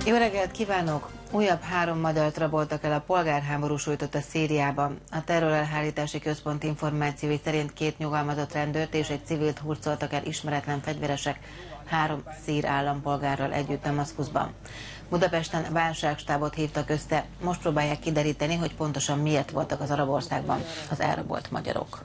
Jó reggelt kívánok! Újabb 3 magyart raboltak el a polgárháború sújtotta Szíriában. A terrorelhárítási központ információi szerint 2 nyugalmazott rendőrt és egy civilt hurcoltak el ismeretlen fegyveresek 3 szír állampolgárral együtt Damaszkuszban. Budapesten válságstábot hívtak össze, most próbálják kideríteni, hogy pontosan miért voltak az arab országban az elrabolt magyarok.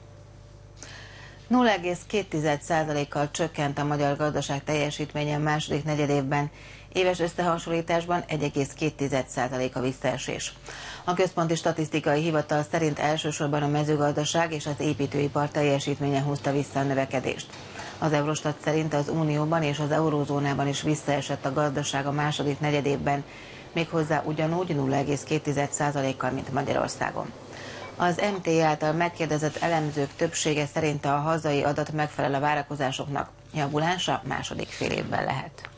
0,2%-kal csökkent a magyar gazdaság teljesítménye a második negyedévben, éves összehasonlításban 1,2% a visszaesés. A Központi Statisztikai Hivatal szerint elsősorban a mezőgazdaság és az építőipar teljesítménye húzta vissza a növekedést. Az Eurostat szerint az Unióban és az Eurózónában is visszaesett a gazdaság a második negyedévben, méghozzá ugyanúgy 0,2%-kal, mint Magyarországon. Az MT által megkérdezett elemzők többsége szerint a hazai adat megfelel a várakozásoknak, javulása második fél évben lehet.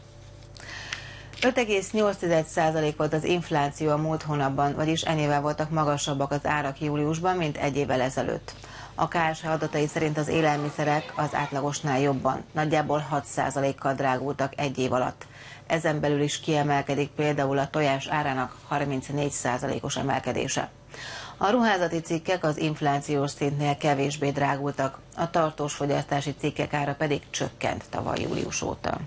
5,8% volt az infláció a múlt hónapban, vagyis ennyivel voltak magasabbak az árak júliusban, mint egy évvel ezelőtt. A KSH adatai szerint az élelmiszerek az átlagosnál jobban, nagyjából 6%-kal drágultak egy év alatt. Ezen belül is kiemelkedik például a tojás árának 34%-os emelkedése. A ruházati cikkek az inflációs szintnél kevésbé drágultak, a tartós fogyasztási cikkek ára pedig csökkent tavaly július óta.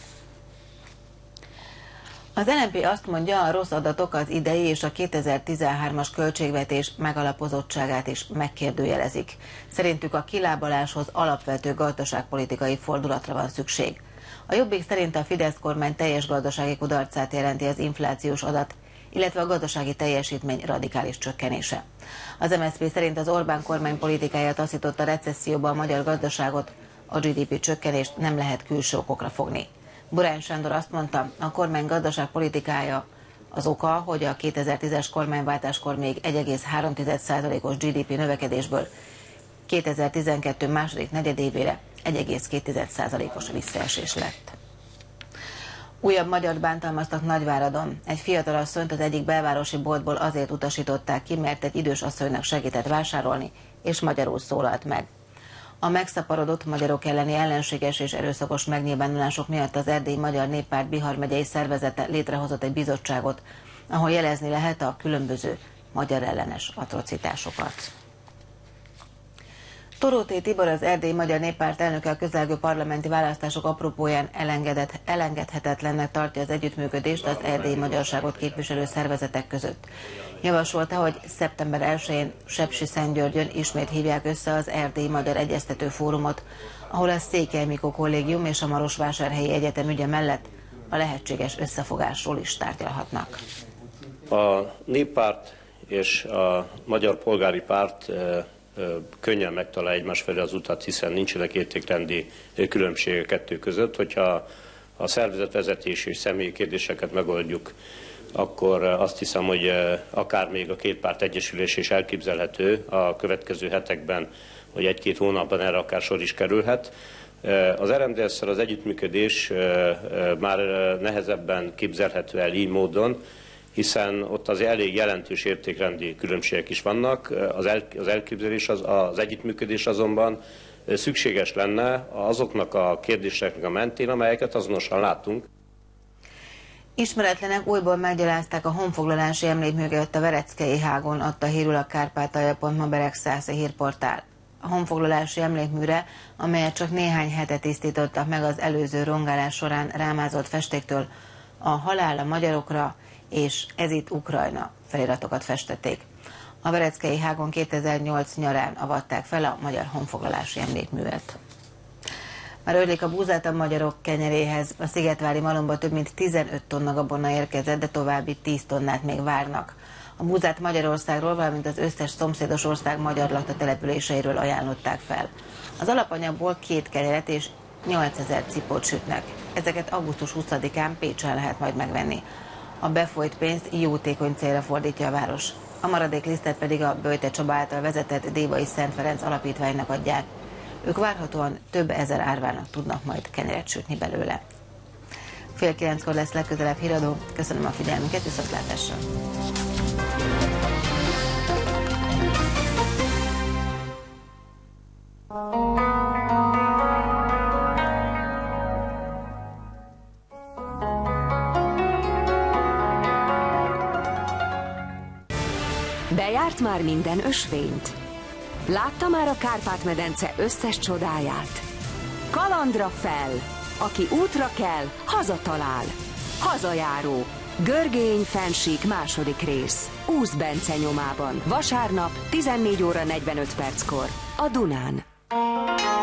Az LMP azt mondja, a rossz adatok az idei és a 2013-as költségvetés megalapozottságát is megkérdőjelezik. Szerintük a kilábaláshoz alapvető gazdaságpolitikai fordulatra van szükség. A Jobbik szerint a Fidesz kormány teljes gazdasági kudarcát jelenti az inflációs adat, illetve a gazdasági teljesítmény radikális csökkenése. Az MSZP szerint az Orbán kormány politikája taszította a recesszióba a magyar gazdaságot, a GDP csökkenést nem lehet külső okokra fogni. Burány Sándor azt mondta, a kormány gazdaságpolitikája az oka, hogy a 2010-es kormányváltáskor még 1,3%-os GDP növekedésből 2012 második negyedévére 1,2%-os visszaesés lett. Újabb magyart bántalmaztak Nagyváradon. Egy fiatalasszonyt az egyik belvárosi boltból azért utasították ki, mert egy idős asszonynak segített vásárolni, és magyarul szólalt meg. A megszaporodott magyarok elleni ellenséges és erőszakos megnyilvánulások miatt az Erdélyi Magyar Néppárt Bihar megyei szervezete létrehozott egy bizottságot, ahol jelezni lehet a különböző magyar ellenes atrocitásokat. Tóróté Tibor, az Erdélyi Magyar Néppárt elnöke a közelgő parlamenti választások apropóján elengedhetetlennek tartja az együttműködést az erdélyi magyarságot képviselő szervezetek között. Javasolta, hogy szeptember 1-én Sepsiszentgyörgyön ismét hívják össze az Erdélyi Magyar Egyeztető Fórumot, ahol a Székely Mikó Kollégium és a Marosvásárhelyi Egyetem ügye mellett a lehetséges összefogásról is tárgyalhatnak. A Néppárt és a Magyar Polgári Párt könnyen megtalál egymás felé az utat, hiszen nincsenek értékrendi különbségek kettő között. Hogyha a szervezetvezetés és személyi kérdéseket megoldjuk, akkor azt hiszem, hogy akár még a két párt egyesülés is elképzelhető a következő hetekben, vagy 1-2 hónapban erre akár sor is kerülhet. Az RMDS-szel az együttműködés már nehezebben képzelhető el így módon, hiszen ott az elég jelentős értékrendi különbségek is vannak. Az elképzelés, az együttműködés azonban szükséges lenne azoknak a kérdéseknek a mentén, amelyeket azonosan látunk. Ismeretlenek újból meggyalázták a honfoglalási emlékművet a Vereckei hágon, adta hírül a Kárpátalja.ma Beregszászi hírportál. A honfoglalási emlékműre, amelyet csak néhány hete tisztítottak meg az előző rongálás során rámázott festéktől, a halál a magyarokra és ez itt Ukrajna feliratokat festették. A Vereckei hágon 2008 nyarán avatták fel a magyar honfoglalási emlékművet. Már ölik a búzát a magyarok kenyeréhez. A szigetvári malomba több mint 15 tonna gabona érkezett, de további 10 tonnát még várnak. A búzát Magyarországról, valamint az összes szomszédos ország magyar lakta településeiről ajánlották fel. Az alapanyagból 2 kenyeret és 8000 cipót sütnek. Ezeket augusztus 20-án Pécsen lehet majd megvenni. A befolyt pénzt jótékony célra fordítja a város. A maradék lisztet pedig a Böjte Csaba által vezetett Dévai Szent Ferenc alapítványnak adják. Ők várhatóan több ezer árvának tudnak majd kenyeret sütni belőle. 8:30-kor lesz legközelebb híradó. Köszönöm a figyelmüket, viszontlátásra! Bejárt már minden ösvényt? Látta már a Kárpát-medence összes csodáját? Kalandra fel! Aki útra kell, hazatalál. Hazajáró. Görgény-Fennsík második rész. Úsz Bence nyomában. Vasárnap 14 óra 45 perckor. A Dunán.